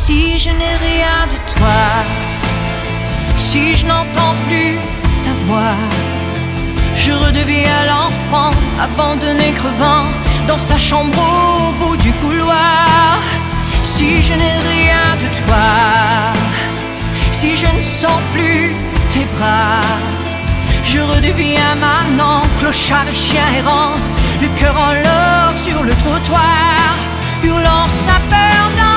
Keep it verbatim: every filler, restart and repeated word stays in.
Si je n'ai rien de toi, si je n'entends plus ta voix, je redeviens l'enfant abandonné crevant dans sa chambre au bout du couloir. Si je n'ai rien de toi, si je ne sens plus tes bras, je redeviens maintenant clochard et chien errant, le cœur en l'or sur le trottoir, hurlant sa peur dans